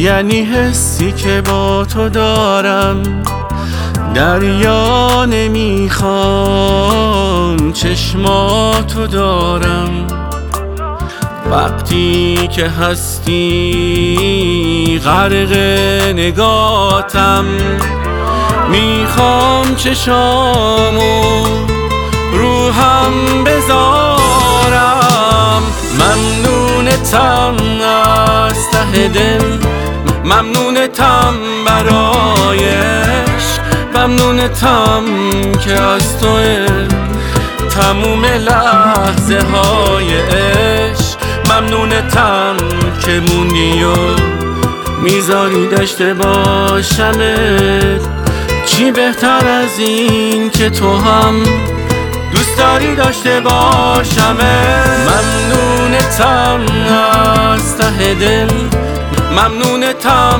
یعنی حسی که با تو دارم دریا نمیخوام، چشماتو دارم. وقتی که هستی غرق نگاتم، میخوام چشامو روحم بذارم. ممنونتم از ته دل، ممنونتم برایش، ممنونتم که از توه تموم لحظه های عشق. ممنونتم که موندی و میذاری داشته باشمت. چی بهتر از این که تو هم دوست داری داشته باشمت. ممنونتم از ته دل، ممنونتم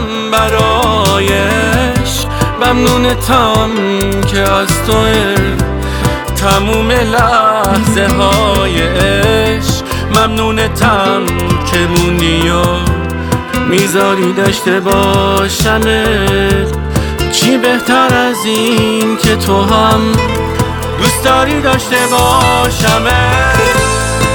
برایش، ممنونتم که از توه تموم لحظه های عشق. ممنونتم که موندی و میذاری داشته باشمت. چی بهتر از این که تو هم دوست داری داشته باشمت.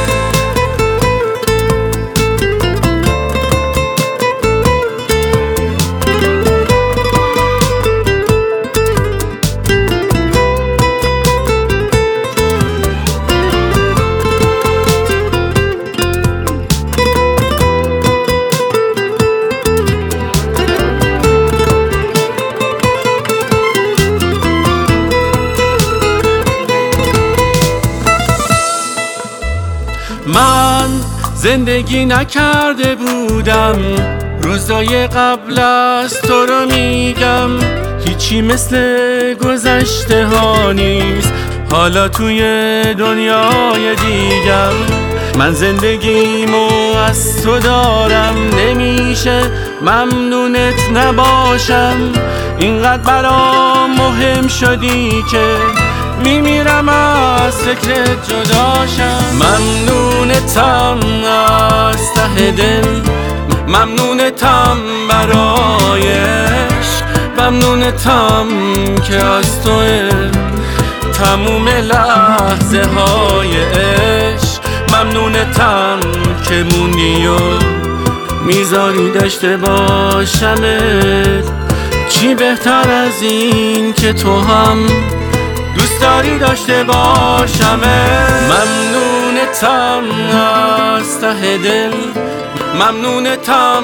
من زندگی نکرده بودم، روزای قبل از تو رو میگم. هیچی مثل گذشته ها نیست، حالا توی دنیای دیگم. من زندگیمو از تو دارم، نمیشه ممنونت نباشم. اینقدر برام مهم شدی که میمیرم از فکرت جداشم. ممنونتم از ته دل، ممنونتم برایش، ممنونتم که از توه تموم لحظه های عشق. ممنونتم که موندی و میذاری داشته باشمت. چی بهتر از این که تو هم دوست داری داشته باشمت. ممنونتم از ته دل، ممنونتم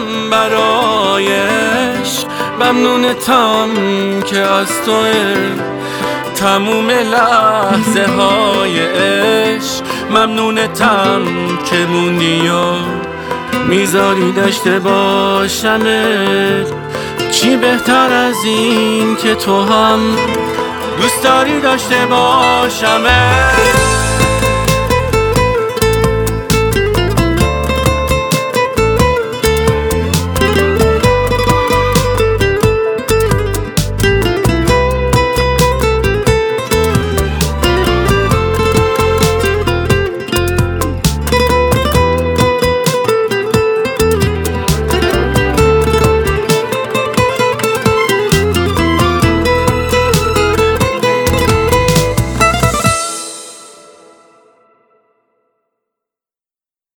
برایش، ممنونتم که از توه تموم لحظه های عشق. ممنونتم که موندی و میذاری داشته باشمت. چی بهتر از این که تو هم دوست داری داشته باشمت.